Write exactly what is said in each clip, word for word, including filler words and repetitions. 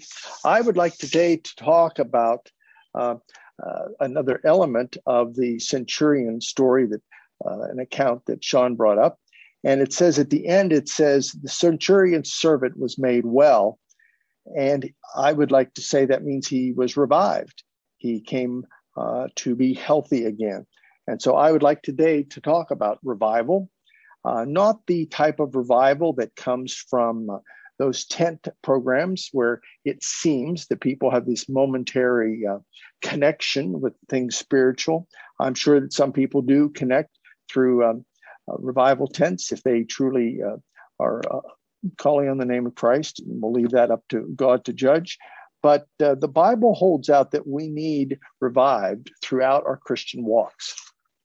I would like today to talk about uh, uh, another element of the centurion story, that uh, an account that Sean brought up. And it says at the end, it says the centurion's servant was made well. And I would like to say that means he was revived. He came uh, to be healthy again. And so I would like today to talk about revival, uh, not the type of revival that comes from uh, those tent programs where it seems that people have this momentary uh, connection with things spiritual. I'm sure that some people do connect through um, uh, revival tents if they truly uh, are uh, calling on the name of Christ. And we'll leave that up to God to judge. But uh, the Bible holds out that we need revived throughout our Christian walks.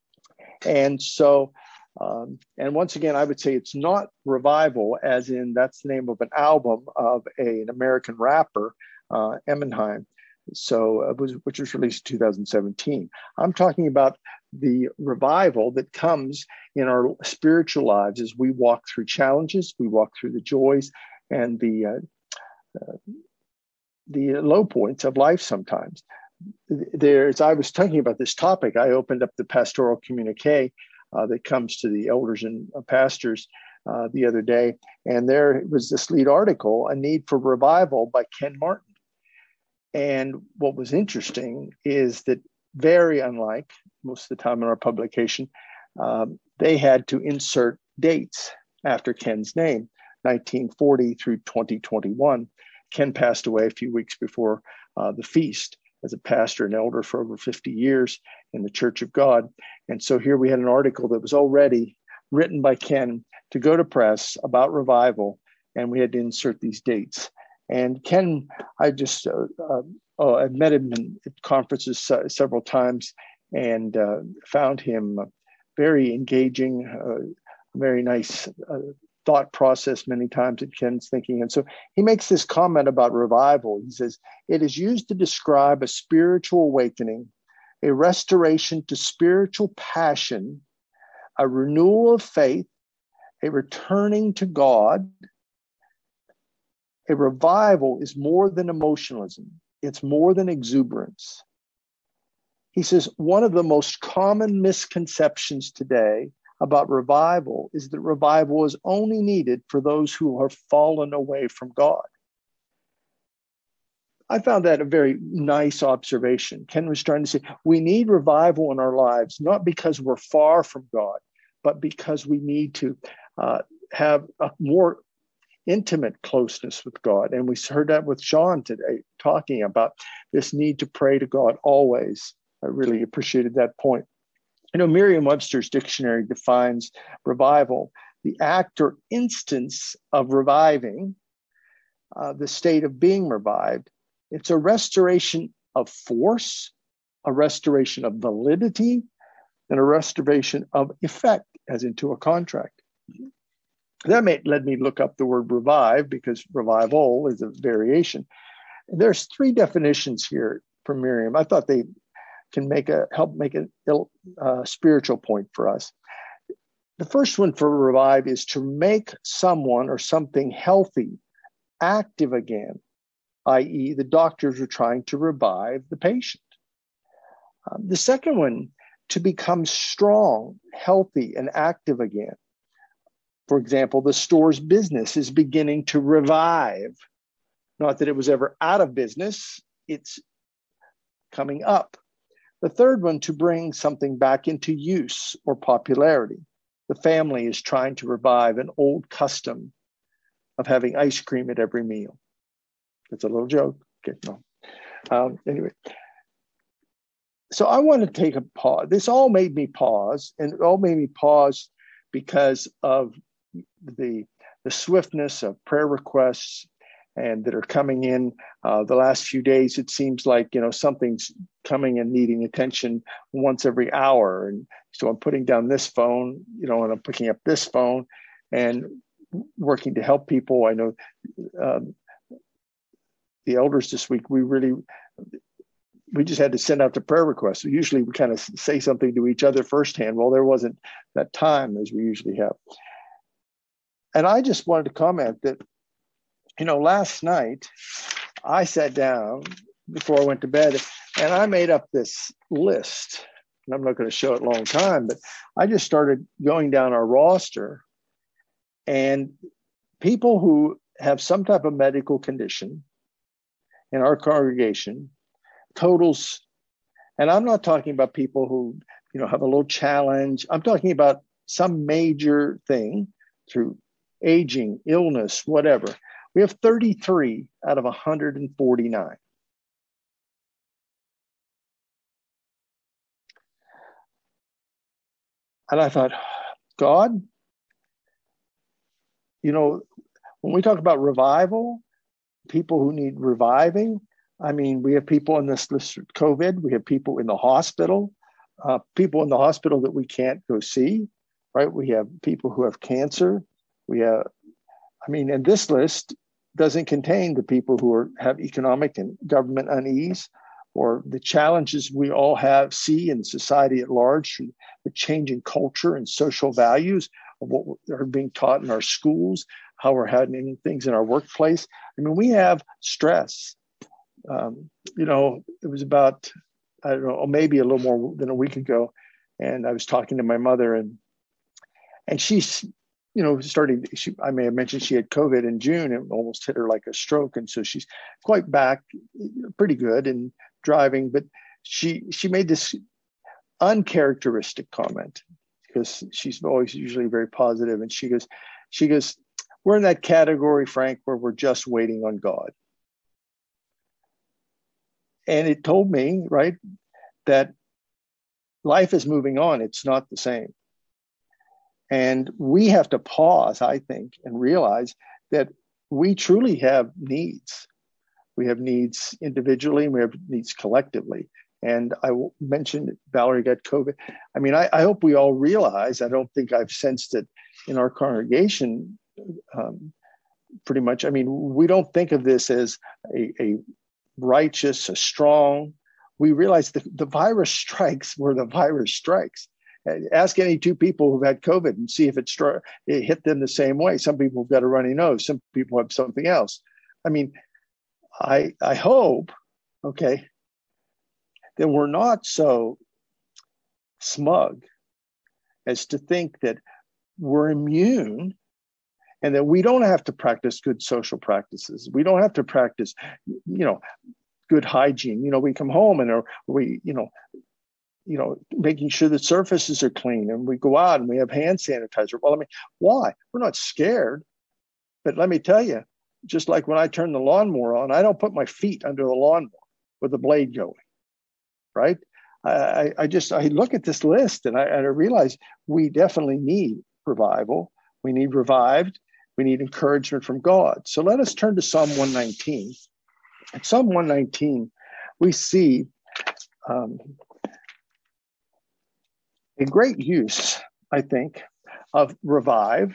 And so, um, and once again, I would say it's not revival, as in that's the name of an album of a, an American rapper, uh, Eminem, so it was, which was released in two thousand seventeen. I'm talking about the revival that comes in our spiritual lives as we walk through challenges, we walk through the joys and the uh, uh, the low points of life sometimes. There's, I was talking about this topic, I opened up the pastoral communique uh, that comes to the elders and uh, pastors uh, the other day, and there was this lead article, A Need for Revival by Ken Martin. And what was interesting is that, very unlike most of the time in our publication, um, they had to insert dates after Ken's name, nineteen forty through twenty twenty-one. Ken passed away a few weeks before uh, the feast as a pastor and elder for over fifty years in the Church of God. And so here we had an article that was already written by Ken to go to press about revival, and we had to insert these dates. And Ken, I just, uh, uh, oh, I've met him in, at conferences uh, several times and uh, found him very engaging, uh, very nice uh, thought process many times in Ken's thinking. And so he makes this comment about revival. He says, it is used to describe a spiritual awakening, a restoration to spiritual passion, a renewal of faith, a returning to God. A revival is more than emotionalism. It's more than exuberance. He says, one of the most common misconceptions today about revival is that revival is only needed for those who have fallen away from God. I found that a very nice observation. Ken was trying to say, we need revival in our lives, not because we're far from God, but because we need to uh, have a more intimate closeness with God. And we heard that with Sean today, talking about this need to pray to God always. I really appreciated that point. You know, Merriam-Webster's dictionary defines revival, the act or instance of reviving, uh, the state of being revived. It's a restoration of force, a restoration of validity, and a restoration of effect, as into a contract. That made, led me to look up the word revive, because revival is a variation. There's three definitions here from Merriam. I thought they can make a help make a uh, spiritual point for us. The first one for revive is to make someone or something healthy, active again, that is the doctors are trying to revive the patient. Um, the second one, to become strong, healthy, and active again. For example, the store's business is beginning to revive. Not that it was ever out of business, it's coming up. The third one, to bring something back into use or popularity. The family is trying to revive an old custom of having ice cream at every meal. It's a little joke. Okay, no. Um, anyway, so I want to take a pause. This all made me pause, and it all made me pause because of the, the swiftness of prayer requests and that are coming in uh, the last few days. It seems like, you know, something's coming and needing attention once every hour. And so I'm putting down this phone, you know, and I'm picking up this phone and working to help people. I know um, the elders this week, we really, we just had to send out the prayer requests. So usually we kind of say something to each other firsthand. Well, there wasn't that time as we usually have. And I just wanted to comment that, you know, last night I sat down before I went to bed and I made up this list. And I'm not going to show it a long time, but I just started going down our roster, and people who have some type of medical condition in our congregation totals. And I'm not talking about people who, you know, have a little challenge. I'm talking about some major thing through aging, illness, whatever. We have thirty-three out of one hundred forty-nine. And I thought, God, you know, when we talk about revival, people who need reviving, I mean, we have people in this list of COVID, we have people in the hospital, uh, people in the hospital that we can't go see, right? We have people who have cancer. We have, I mean, and this list doesn't contain the people who are, have economic and government unease, or the challenges we all have, see in society at large, the changing culture and social values of what are being taught in our schools, how we're having things in our workplace. I mean, we have stress. Um, you know, it was about, I don't know, maybe a little more than a week ago, and I was talking to my mother, and and she's, you know, started, she, I may have mentioned she had COVID in June. It almost hit her like a stroke. And so she's quite back, pretty good and driving. But she she made this uncharacteristic comment, because she's always usually very positive. And she goes, she goes, we're in that category, Frank, where we're just waiting on God. And it told me, right, that life is moving on. It's not the same. And we have to pause, I think, and realize that we truly have needs. We have needs individually, and we have needs collectively. And I mentioned Valerie got COVID. I mean, I, I hope we all realize, I don't think I've sensed it in our congregation um, pretty much. I mean, we don't think of this as a, a righteous, a strong. We realize the, the virus strikes where the virus strikes. Ask any two people who've had COVID and see if it, stri- it hit them the same way. Some people have got a runny nose. Some people have something else. I mean, I I hope, okay, that we're not so smug as to think that we're immune and that we don't have to practice good social practices. We don't have to practice, you know, good hygiene. You know, we come home and are, we, you know, you know, making sure that surfaces are clean, and we go out and we have hand sanitizer. Well, I mean, why? We're not scared. But let me tell you, just like when I turn the lawnmower on, I don't put my feet under the lawnmower with the blade going, right? I, I just, I look at this list and I, and I realize we definitely need revival. We need revived. We need encouragement from God. So let us turn to Psalm one nineteen. In Psalm one nineteen, we see um, a great use, I think, of revive,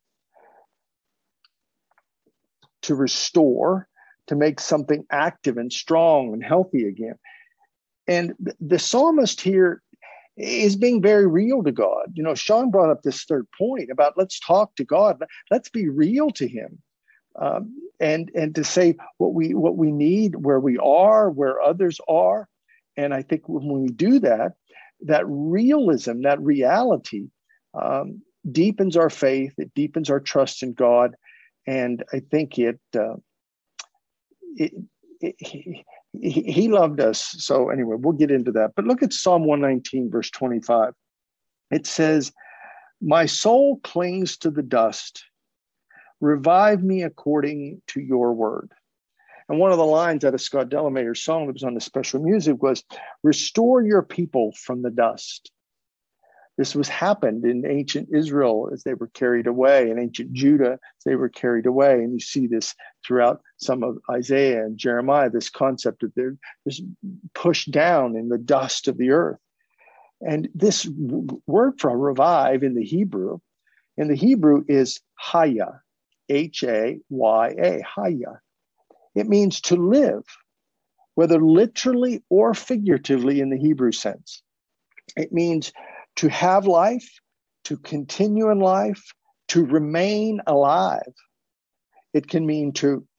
to restore, to make something active and strong and healthy again. And the psalmist here is being very real to God. You know, Sean brought up this third point about let's talk to God. Let's be real to him. Um, and and to say what we what we need, where we are, where others are. And I think when we do that, that realism, that reality um, deepens our faith. It deepens our trust in God. And I think it, uh, it, it he, he loved us. So anyway, we'll get into that. But look at Psalm one nineteen, verse twenty-five. It says, my soul clings to the dust. Revive me according to your word. And one of the lines out of Scott Delamater's song that was on the special music was, restore your people from the dust. This was happened in ancient Israel as they were carried away, in ancient Judah as they were carried away. And you see this throughout some of Isaiah and Jeremiah, this concept of they're just pushed down in the dust of the earth. And this word for revive in the Hebrew, in the Hebrew is haya, H A Y A, haya. It means to live, whether literally or figuratively in the Hebrew sense. It means to have life, to continue in life, to remain alive. It can mean to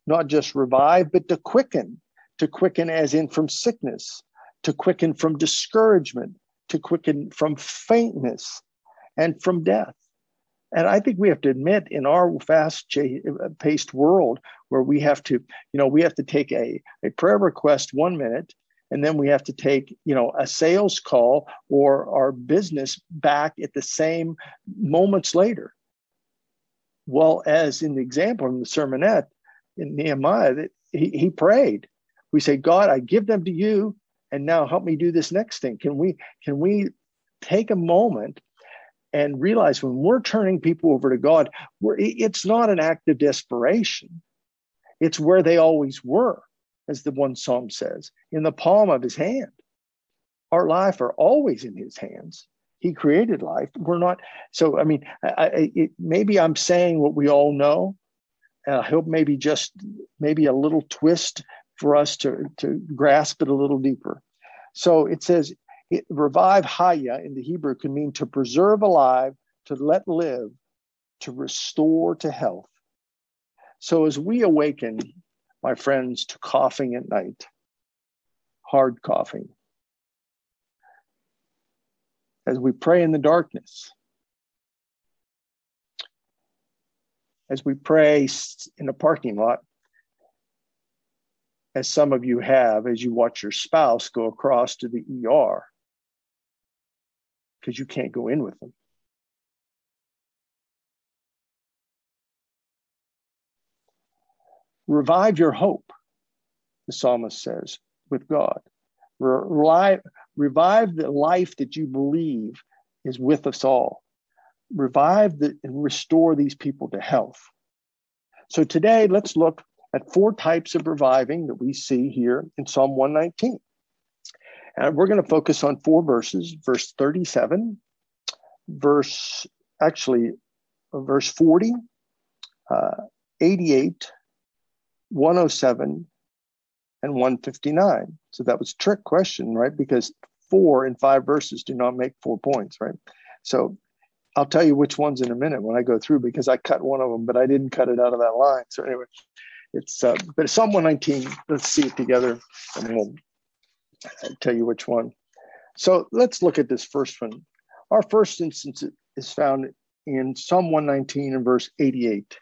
not just revive, but to quicken, to quicken as in from sickness, to quicken from discouragement, to quicken from faintness and from death. And I think we have to admit, in our fast-paced world where we have to, you know, we have to take a, a prayer request one minute, and then we have to take, you know, a sales call or our business back at the same moments later. Well, as in the example in the sermonette in Nehemiah, that he, he prayed. We say, God, I give them to you, and now help me do this next thing. Can we, can we take a moment and realize when we're turning people over to God, we're, it's not an act of desperation. It's where they always were, as the one psalm says, in the palm of his hand. Our life are always in his hands. He created life. We're not. So, I mean, I, I, it, maybe I'm saying what we all know. And I hope maybe just maybe a little twist for us to, to grasp it a little deeper. So it says, it, revive haya in the Hebrew can mean to preserve alive, to let live, to restore to health. So as we awaken, my friends, to coughing at night, hard coughing, as we pray in the darkness, as we pray in a parking lot, as some of you have, as you watch your spouse go across to the E R because you can't go in with them. Revive your hope, the psalmist says, with God. Re- revive the life that you believe is with us all. Revive the, and restore these people to health. So today, let's look at four types of reviving that we see here in Psalm one nineteen. And we're going to focus on four verses, verse thirty-seven, verse, actually, verse forty, uh, eighty-eight, one oh seven, and one fifty-nine. So that was a trick question, right? Because four in five verses do not make four points, right? So I'll tell you which ones in a minute when I go through, because I cut one of them, but I didn't cut it out of that line. So anyway, it's uh, but Psalm one nineteen. Let's see it together, and we'll tell you which one. So let's look at this first one. Our first instance is found in Psalm one nineteen and verse eighty-eight.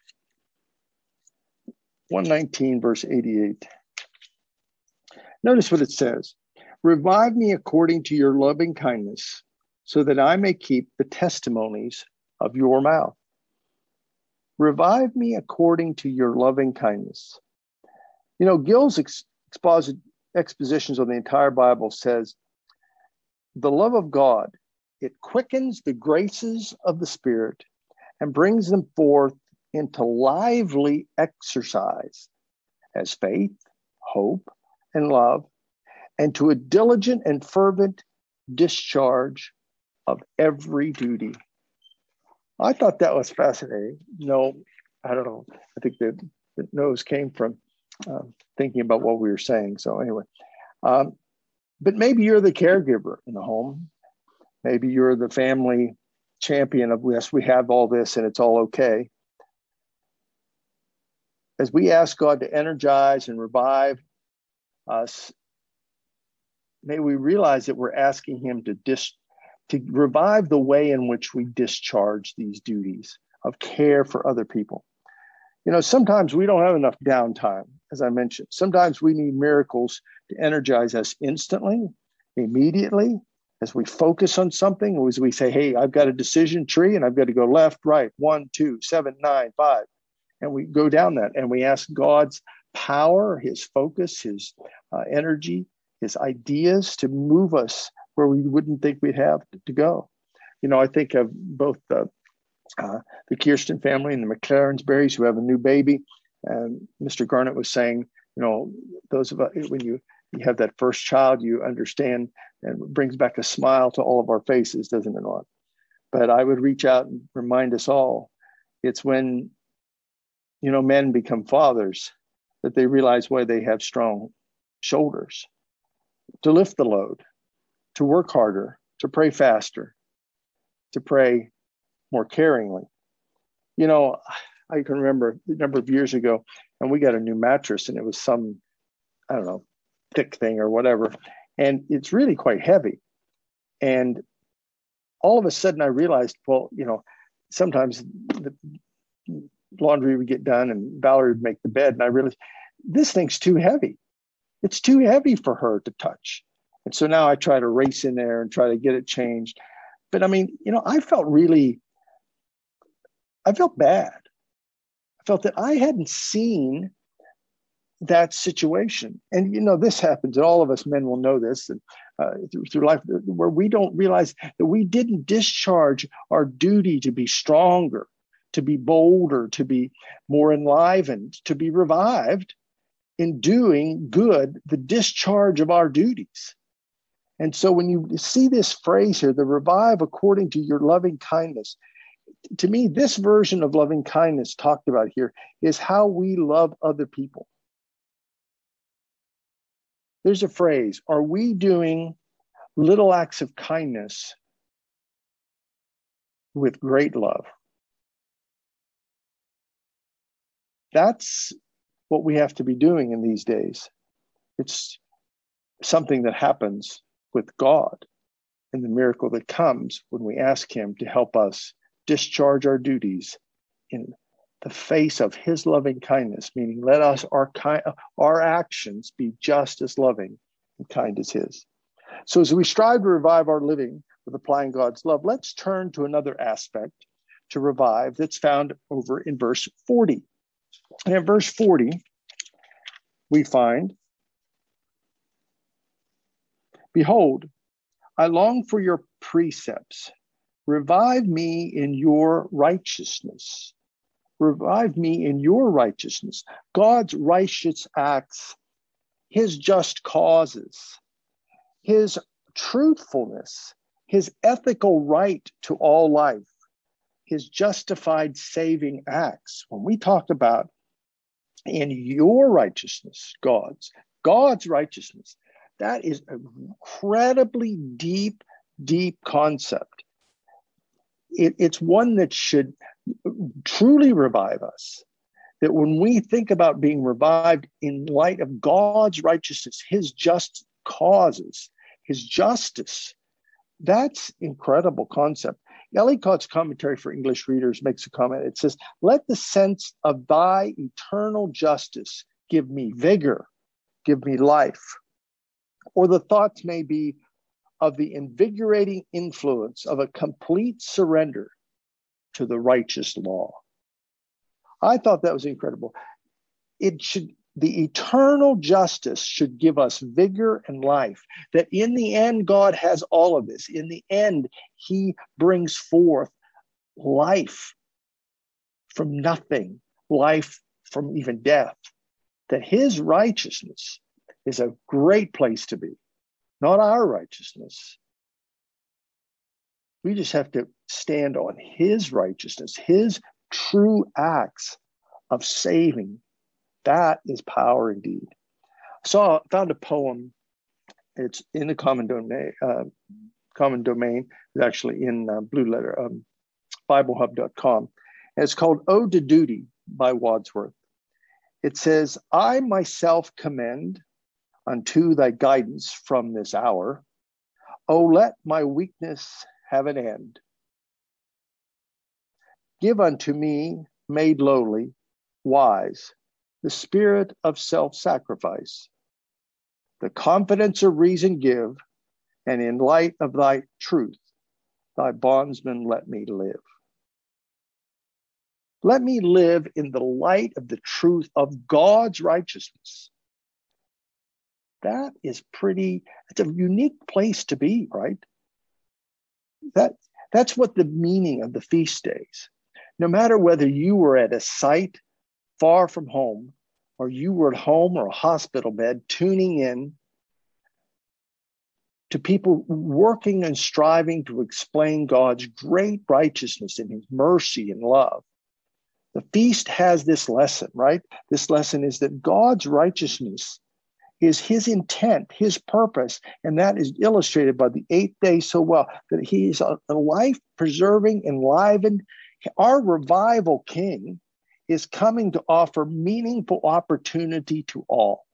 one nineteen, verse eighty-eight. Notice what it says. Revive me according to your loving kindness, so that I may keep the testimonies of your mouth. Revive me according to your loving kindness. You know, Gill's ex- exposit- expositions on the entire Bible says, the love of God, it quickens the graces of the Spirit and brings them forth into lively exercise as faith, hope, and love, and to a diligent and fervent discharge of every duty. I thought that was fascinating. No, I don't know. I think that the nose came from um, thinking about what we were saying. So anyway, um, but maybe you're the caregiver in the home. Maybe you're the family champion of, yes, we have all this and it's all okay. As we ask God to energize and revive us, may we realize that we're asking him to dis- to revive the way in which we discharge these duties of care for other people. You know, sometimes we don't have enough downtime, as I mentioned. Sometimes we need miracles to energize us instantly, immediately, as we focus on something, or as we say, hey, I've got a decision tree and I've got to go left, right, one, two, seven, nine, five. And we go down that and we ask God's power, his focus, his uh, energy, his ideas to move us where we wouldn't think we'd have to go. You know, I think of both the uh, the Kirsten family and the McLarensberries who have a new baby. And Mister Garnett was saying, you know, those of us, when you, you have that first child, you understand, and it brings back a smile to all of our faces, doesn't it, Ron? But I would reach out and remind us all, it's when, you know, men become fathers that they realize why they have strong shoulders to lift the load, to work harder, to pray faster, to pray more caringly. You know, I can remember a number of years ago, and we got a new mattress, and it was some, I don't know, thick thing or whatever. And it's really quite heavy. And all of a sudden I realized, well, you know, sometimes the laundry would get done and Valerie would make the bed. And I realized this thing's too heavy. It's too heavy for her to touch. And so now I try to race in there and try to get it changed. But I mean, you know, I felt really, I felt bad. I felt that I hadn't seen that situation. And, you know, this happens, and all of us men will know this and, uh, through, through life, where we don't realize that we didn't discharge our duty to be stronger, to be bolder, to be more enlivened, to be revived in doing good, the discharge of our duties. And so when you see this phrase here, the revive according to your loving kindness, to me, this version of loving kindness talked about here is how we love other people. There's a phrase, are we doing little acts of kindness with great love? That's what we have to be doing in these days. It's something that happens with God and the miracle that comes when we ask him to help us discharge our duties in the face of his loving kindness, meaning let us, our, ki- our actions be just as loving and kind as his. So as we strive to revive our living with applying God's love, let's turn to another aspect to revive that's found over in verse forty. And in verse forty, we find, behold, I long for your precepts. Revive me in your righteousness. Revive me in your righteousness. God's righteous acts, his just causes, his truthfulness, his ethical right to all life, his justified saving acts. When we talk about in your righteousness, God's, God's righteousness, that is an incredibly deep, deep concept. It, it's one that should truly revive us. That when we think about being revived in light of God's righteousness, his just causes, his justice, that's incredible concept. Ellicott's commentary for English readers makes a comment. It says, let the sense of thy eternal justice give me vigor, give me life. Or the thoughts may be of the invigorating influence of a complete surrender to the righteous law. I thought that was incredible. It should, the eternal justice should give us vigor and life, that in the end, God has all of this. In the end, he brings forth life from nothing, life from even death, that his righteousness is a great place to be, not our righteousness. We just have to stand on his righteousness, his true acts of saving. That is power indeed. I saw, found a poem. It's in the common domain. Uh, common domain is actually in uh, Blue Letter, um, Bible Hub dot com. And it's called Ode to Duty by Wadsworth. It says, I myself commend unto thy guidance from this hour. O let my weakness have an end. Give unto me, made lowly, wise, the spirit of self-sacrifice. The confidence of reason give, and in light of thy truth, thy bondsman let me live. Let me live in the light of the truth of God's righteousness. That is pretty, it's a unique place to be, right? That, that's what the meaning of the feast days. No matter whether you were at a site far from home, or you were at home or a hospital bed, tuning in to people working and striving to explain God's great righteousness and his mercy and love. The feast has this lesson, right? This lesson is that God's righteousness is his intent, his purpose, and that is illustrated by the eighth day so well, that he is a, a life-preserving, enlivened, our revival king is coming to offer meaningful opportunity to all.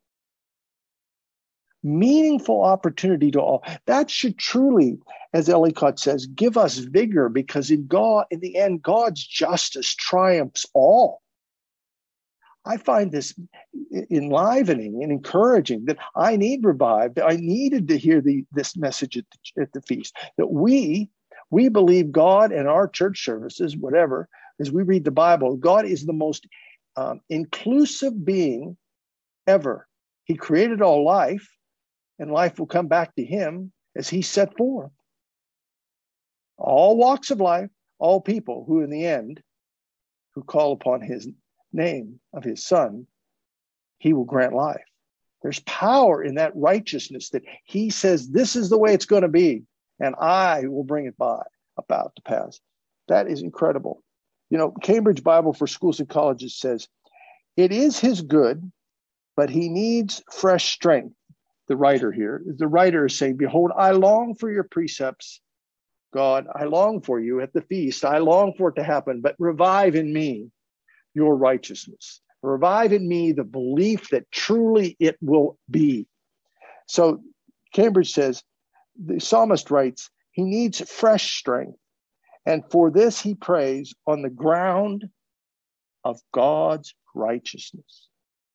Meaningful opportunity to all. That should truly, as Ellicott says, give us vigor, because in God, in the end, God's justice triumphs all. I find this enlivening and encouraging, that I need revived. I needed to hear the, this message at the, at the feast, that we, we believe God and our church services, whatever, as we read the Bible, God is the most um, inclusive being ever. He created all life, and life will come back to him as he set forth. All walks of life, all people who in the end, who call upon his name of his son, he will grant life. There's power in that righteousness that he says, this is the way it's going to be, and I will bring it by about to pass. That is incredible. You know, Cambridge Bible for Schools and Colleges says, it is his good, but he needs fresh strength. The writer here, the writer is saying, behold, I long for your precepts, God. I long for you at the feast. I long for it to happen, but revive in me your righteousness. Revive in me the belief that truly it will be. So Cambridge says, the psalmist writes, he needs fresh strength. And for this he prays on the ground of God's righteousness.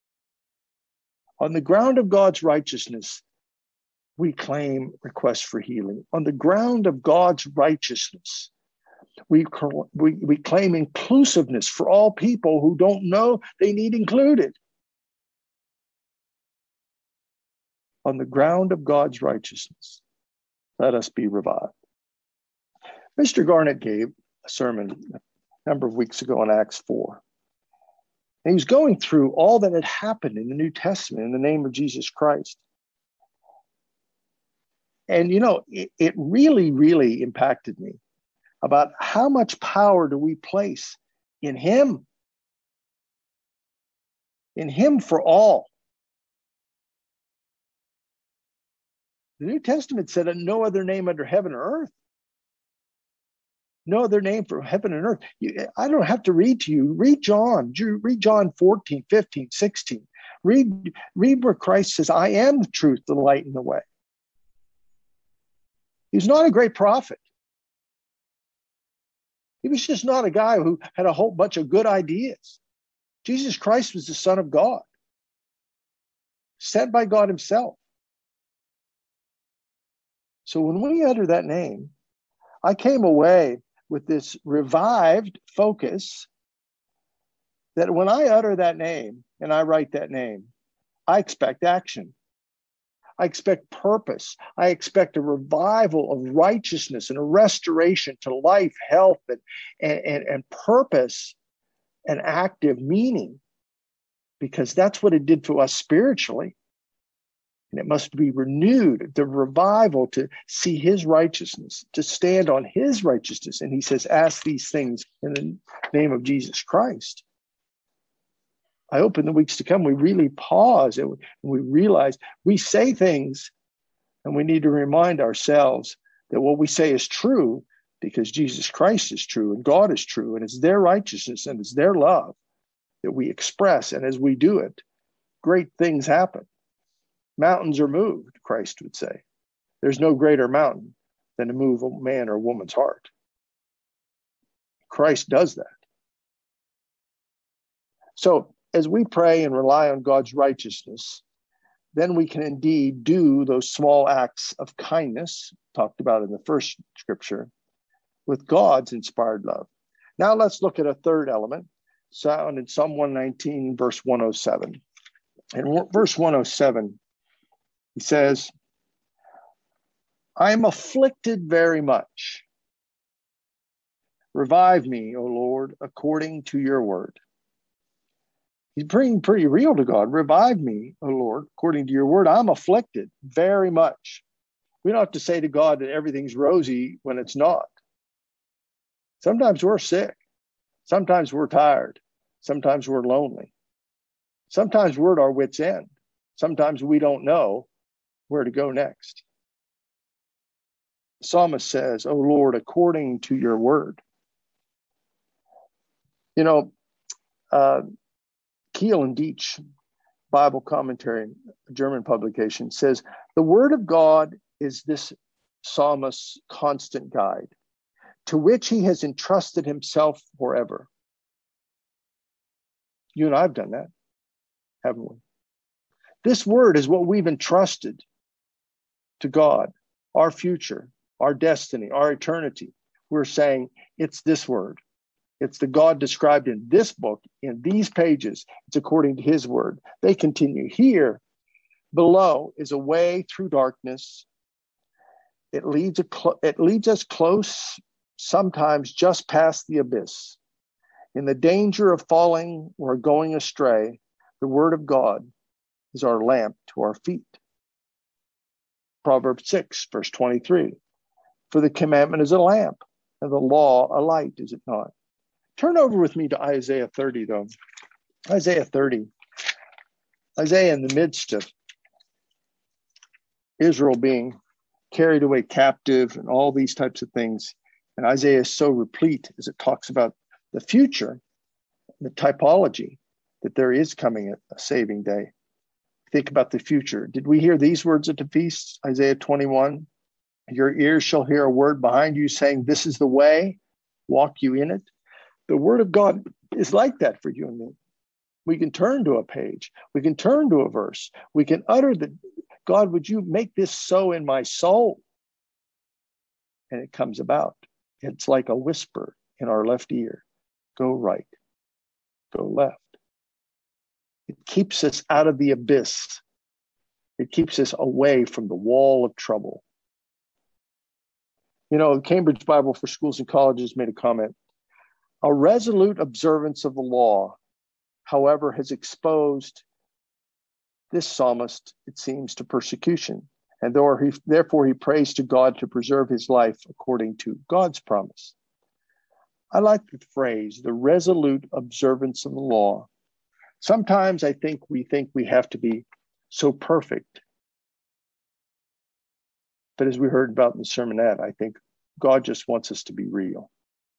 On the ground of God's righteousness, we claim requests for healing. On the ground of God's righteousness, we, we, we claim inclusiveness for all people who don't know they need included. On the ground of God's righteousness, let us be revived. Mister Garnett gave a sermon a number of weeks ago on Acts four. And he was going through all that had happened in the New Testament in the name of Jesus Christ. And, you know, it, it really, really impacted me about how much power do we place in him, in him for all. The New Testament said no other name under heaven or earth. No other name for heaven and earth. You, I don't have to read to you. Read John. Read John fourteen, fifteen, sixteen. Read, read where Christ says, I am the truth, the light, and the way. He's not a great prophet. He was just not a guy who had a whole bunch of good ideas. Jesus Christ was the Son of God, sent by God himself. So when we utter that name, I came away with this revived focus that when I utter that name and I write that name, I expect action. I expect purpose. I expect a revival of righteousness and a restoration to life, health, and, and, and purpose and active meaning, because that's what it did to us spiritually. And it must be renewed, the revival to see his righteousness, to stand on his righteousness. And he says, ask these things in the name of Jesus Christ. I hope in the weeks to come, we really pause and we realize we say things and we need to remind ourselves that what we say is true because Jesus Christ is true and God is true. And it's their righteousness and it's their love that we express. And as we do it, great things happen. Mountains are moved, Christ would say. There's no greater mountain than to move a man or woman's heart. Christ does that. So as we pray and rely on God's righteousness, then we can indeed do those small acts of kindness, talked about in the first scripture, with God's inspired love. Now let's look at a third element, found in Psalm one nineteen, verse one oh seven. In verse one oh seven, he says, I am afflicted very much. Revive me, O Lord, according to your word. He's being pretty real to God. Revive me, O Lord, according to your word. I'm afflicted very much. We don't have to say to God that everything's rosy when it's not. Sometimes we're sick. Sometimes we're tired. Sometimes we're lonely. Sometimes we're at our wits' end. Sometimes we don't know where to go next. The psalmist says, O Lord, according to your word. You know, Uh, Kiel and Dietz Bible Commentary, a German publication, says, the word of God is this psalmist's constant guide, to which he has entrusted himself forever. You and I have done that, haven't we? This word is what we've entrusted to God, our future, our destiny, our eternity. We're saying it's this word. It's the God described in this book, in these pages. It's according to his word. They continue. Here, below, is a way through darkness. It leads, a cl- it leads us close, sometimes just past the abyss. In the danger of falling or going astray, the word of God is our lamp to our feet. Proverbs six, verse twenty-three. For the commandment is a lamp, and the law a light, is it not? Turn over with me to Isaiah thirty, though. Isaiah thirty. Isaiah, in the midst of Israel being carried away captive and all these types of things, and Isaiah is so replete as it talks about the future, the typology, that there is coming a, a saving day. Think about the future. Did we hear these words at the feast? Isaiah twenty-one. Your ears shall hear a word behind you saying, this is the way, walk you in it. The word of God is like that for you and me. We can turn to a page. We can turn to a verse. We can utter the, God, would you make this so in my soul? And it comes about. It's like a whisper in our left ear. Go right, go left. It keeps us out of the abyss. It keeps us away from the wall of trouble. You know, the Cambridge Bible for Schools and Colleges made a comment. A resolute observance of the law, however, has exposed this psalmist, it seems, to persecution. And therefore he prays to God to preserve his life according to God's promise. I like the phrase, the resolute observance of the law. Sometimes I think we think we have to be so perfect. But as we heard about in the sermonette, I think God just wants us to be real.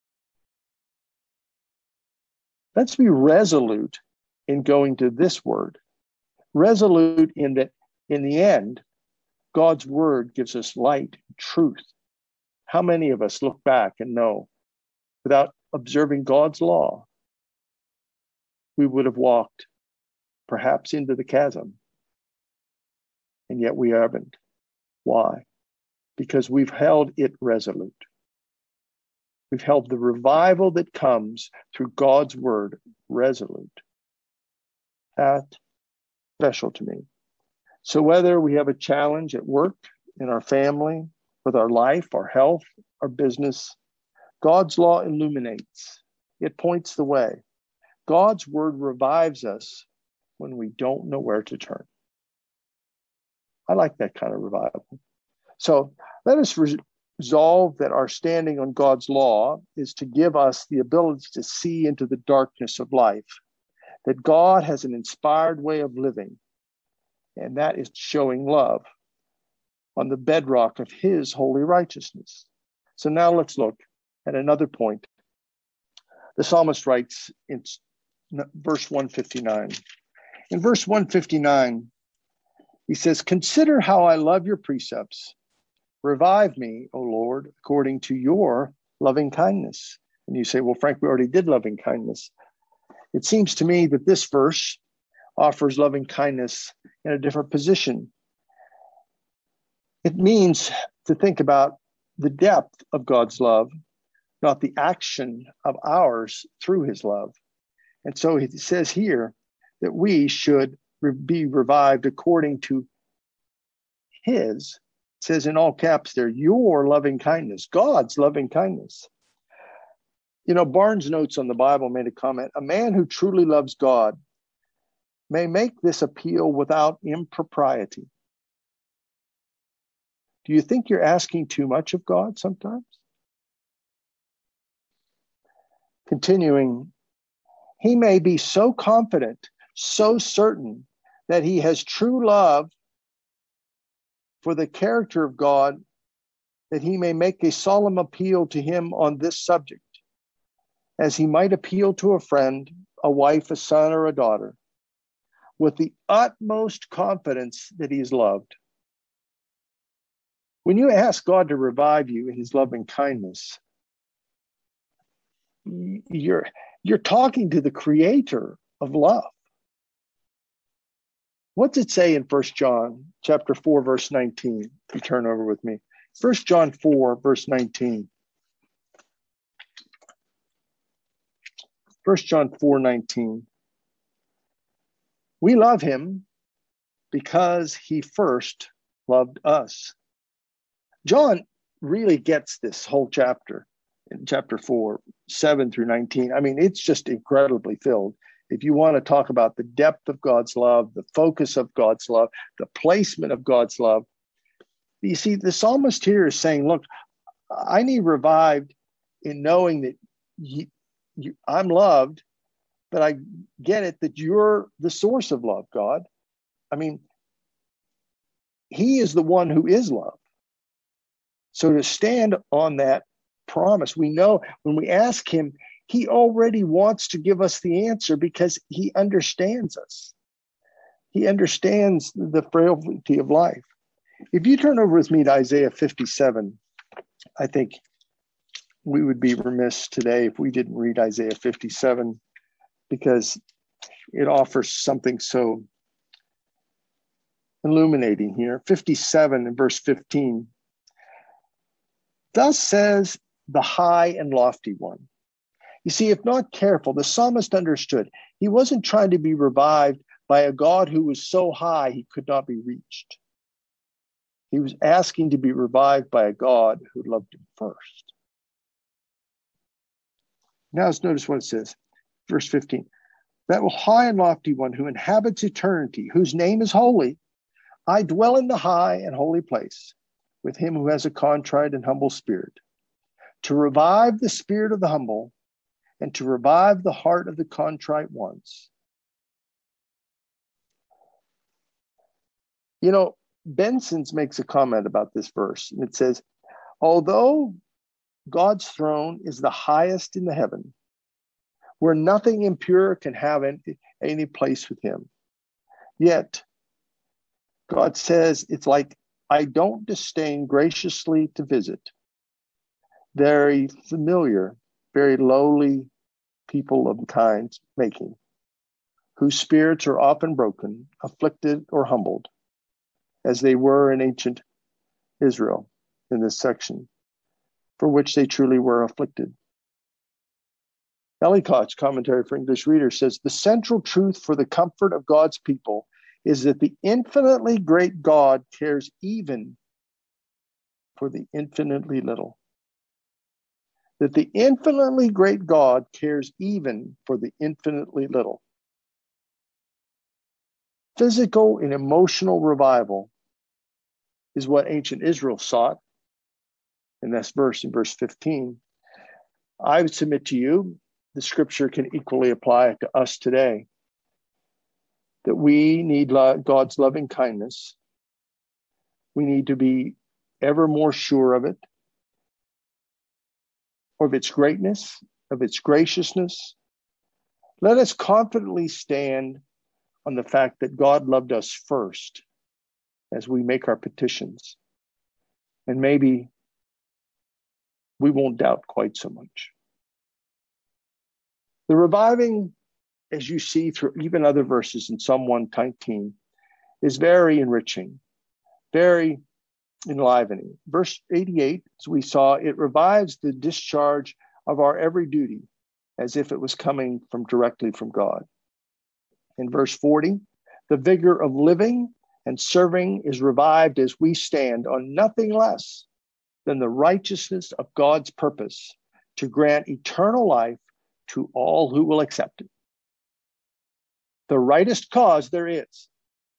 Let's be resolute in going to this word. Resolute in that, in the end, God's word gives us light and truth. How many of us look back and know, without observing God's law, we would have walked perhaps into the chasm, and yet we haven't. Why? Because we've held it resolute. We've held the revival that comes through God's word resolute. That's special to me. So whether we have a challenge at work, in our family, with our life, our health, our business, God's law illuminates. It points the way. God's word revives us when we don't know where to turn. I like that kind of revival. So let us re- resolve that our standing on God's law is to give us the ability to see into the darkness of life, that God has an inspired way of living, and that is showing love on the bedrock of his holy righteousness. So now let's look at another point. The psalmist writes in verse one fifty-nine. In verse one fifty-nine, he says, consider how I love your precepts. Revive me, O Lord, according to your loving kindness. And you say, well, Frank, we already did loving kindness. It seems to me that this verse offers loving kindness in a different position. It means to think about the depth of God's love, not the action of ours through his love. And so he says here that we should be revived according to his, it says in all caps there, your loving kindness, God's loving kindness. You know, Barnes Notes on the Bible made a comment, a man who truly loves God may make this appeal without impropriety. Do you think you're asking too much of God sometimes? Continuing, he may be so confident, so certain that he has true love for the character of God that he may make a solemn appeal to him on this subject. as he might appeal to a friend, a wife, a son, or a daughter, with the utmost confidence that he is loved. When you ask God to revive you in his loving kindness, you're, you're talking to the creator of love. What's it say in First John chapter four, verse nineteen? If you turn over with me. First John four, verse nineteen. First John four, nineteen. We love him because he first loved us. John really gets this whole chapter in chapter four, seven through nineteen. I mean, it's just incredibly filled. If you want to talk about the depth of God's love, the focus of God's love, the placement of God's love, you see, the psalmist here is saying, look, I need revived in knowing that you, you, I'm loved, but I get it that you're the source of love, God. I mean, he is the one who is love. So to stand on that promise, we know when we ask him, he already wants to give us the answer because he understands us. He understands the frailty of life. If you turn over with me to Isaiah fifty-seven, I think we would be remiss today if we didn't read Isaiah fifty-seven, because it offers something so illuminating here. fifty-seven and verse fifteen. Thus says the high and lofty one. You see, if not careful, the psalmist understood he wasn't trying to be revived by a God who was so high he could not be reached. He was asking to be revived by a God who loved him first. Now let's notice what it says. Verse fifteen. That high and lofty one who inhabits eternity, whose name is holy, I dwell in the high and holy place with him who has a contrite and humble spirit, to revive the spirit of the humble and to revive the heart of the contrite ones. You know, Benson's makes a comment about this verse, and it says, although God's throne is the highest in the heaven, where nothing impure can have any, any place with him, yet God says it's like, I don't disdain graciously to visit very familiar, very lowly people of kind making, whose spirits are often broken, afflicted, or humbled, as they were in ancient Israel in this section, for which they truly were afflicted. Ellicott's commentary for English readers says, the central truth for the comfort of God's people is that the infinitely great God cares even for the infinitely little. That the infinitely great God cares even for the infinitely little. Physical and emotional revival is what ancient Israel sought in this verse, in verse fifteen. I would submit to you, the scripture can equally apply to us today, that we need God's loving kindness. We need to be ever more sure of it, of its greatness, of its graciousness. Let us confidently stand on the fact that God loved us first as we make our petitions. And maybe we won't doubt quite so much. The reviving, as you see through even other verses in Psalm one nineteen, is very enriching, very enlivening. Verse eighty-eight, as we saw, it revives the discharge of our every duty as if it was coming from directly from God. In verse forty, the vigor of living and serving is revived as we stand on nothing less than the righteousness of God's purpose to grant eternal life to all who will accept it. The rightest cause there is.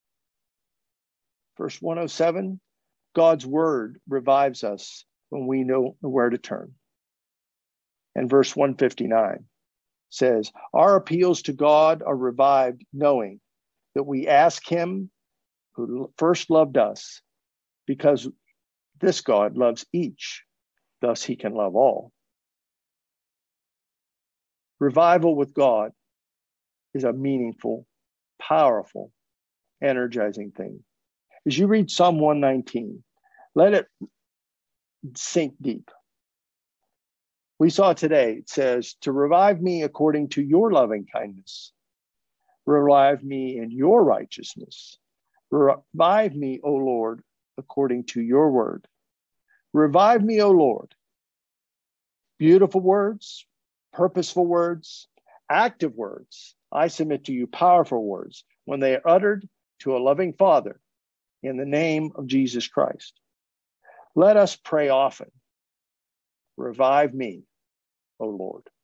Verse one oh seven, God's word revives us when we know where to turn. And verse one fifty-nine says, our appeals to God are revived knowing that we ask him who first loved us, because this God loves each, thus he can love all. Revival with God is a meaningful, powerful, energizing thing. As you read Psalm one nineteen, let it sink deep. We saw today, it says, to revive me according to your loving kindness. Revive me in your righteousness. Revive me, O Lord, according to your word. Revive me, O Lord. Beautiful words, purposeful words, active words. I submit to you powerful words when they are uttered to a loving Father in the name of Jesus Christ. Let us pray often. Revive me, O Lord.